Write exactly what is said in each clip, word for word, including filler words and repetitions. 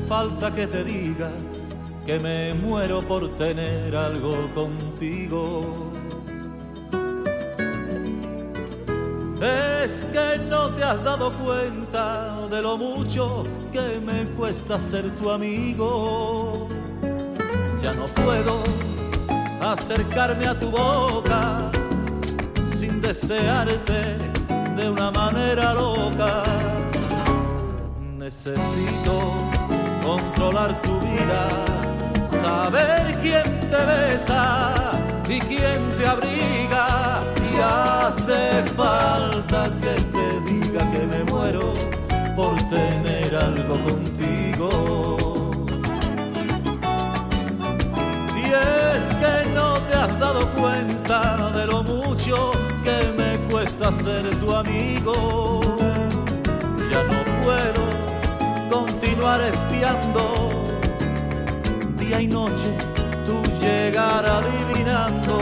falta que te diga que me muero por tener algo contigo. Es que no te has dado cuenta de lo mucho que me cuesta ser tu amigo. Ya no puedo acercarme a tu boca sin desearte de una manera loca. Necesito controlar tu vida, saber quién te besa y quién te abriga. Y hace falta que te diga que me muero por tener algo contigo. Y es que no te has dado cuenta de lo mucho que me cuesta ser tu amigo. Ya no puedo continuar espiando día y noche tu llegar adivinando.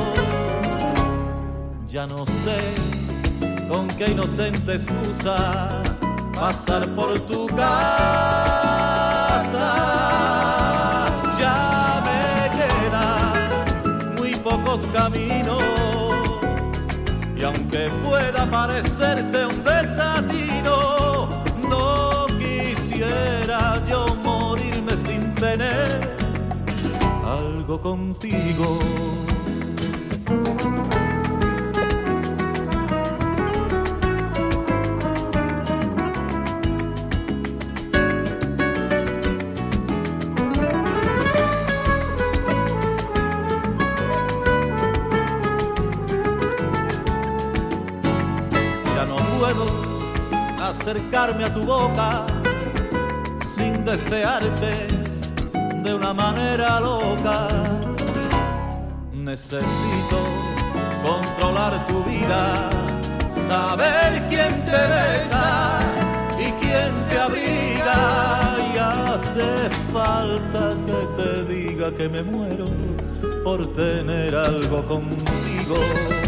Ya no sé con qué inocente excusa pasar por tu casa. Ya me quedan muy pocos caminos y aunque pueda parecerte un desatino, no quisiera yo morirme sin tener algo contigo. Acercarme a tu boca sin desearte de una manera loca. Necesito controlar tu vida, saber quién te besa y quién te abriga. Y hace falta que te diga que me muero por tener algo contigo.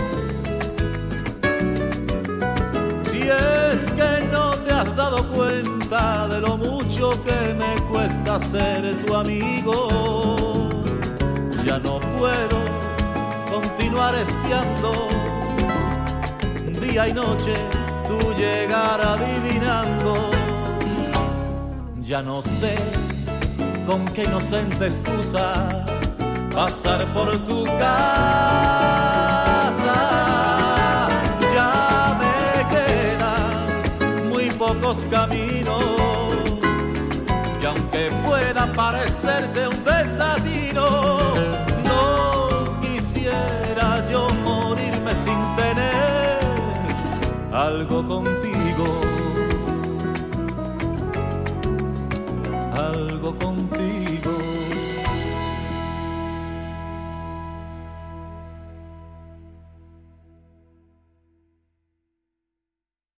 Es que no te has dado cuenta de lo mucho que me cuesta ser tu amigo. Ya no puedo continuar espiando día y noche tu llegar adivinando. Ya no sé con qué inocente excusa pasar por tu casa. Pocos caminos y aunque pueda parecerte un desatino, no quisiera yo morirme sin tener algo contigo, algo contigo.